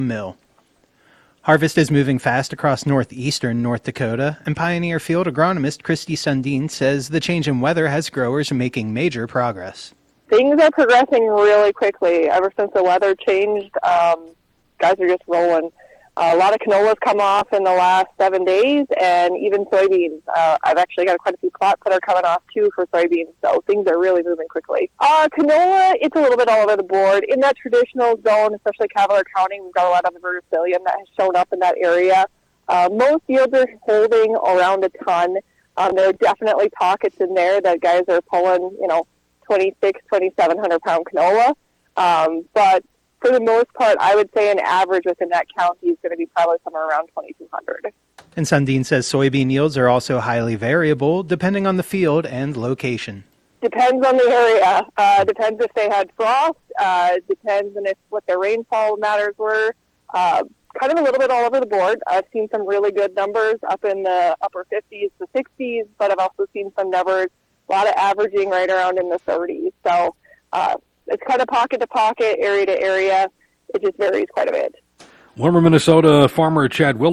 mill. Harvest is moving fast across northeastern North Dakota, and Pioneer Field agronomist Christy Sundin says the change in weather has growers making major progress. Things are progressing really quickly. Ever since the weather changed, guys are just rolling. A lot of canolas come off in the last 7 days, and even soybeans. I've actually got quite a few plots that are coming off, too, for soybeans, so things are really moving quickly. Canola, it's a little bit all over the board. In that traditional zone, especially Cavalier County, we've got a lot of verticillium that has shown up in that area. Most yields are holding around a ton. There are definitely pockets in there that guys are pulling, 2,700 pound canola. But for the most part, I would say an average within that county is going to be probably somewhere around 2,200. And Sundin says soybean yields are also highly variable, depending on the field and location. Depends on the area. Depends if they had frost. Depends on what their rainfall matters were. Kind of a little bit all over the board. I've seen some really good numbers up in the upper 50s to 60s, but I've also seen some numbers, a lot of averaging right around in the 30s. So it's kind of pocket to pocket, area to area. It just varies quite a bit. Former Minnesota farmer Chad Willis